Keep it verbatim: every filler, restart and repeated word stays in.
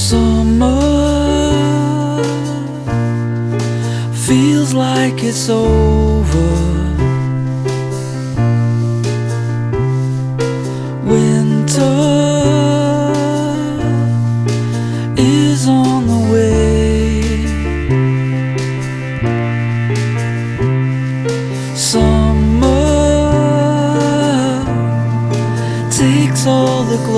Summer feels like it's over. Winter is on the way. Summer takes all the glory.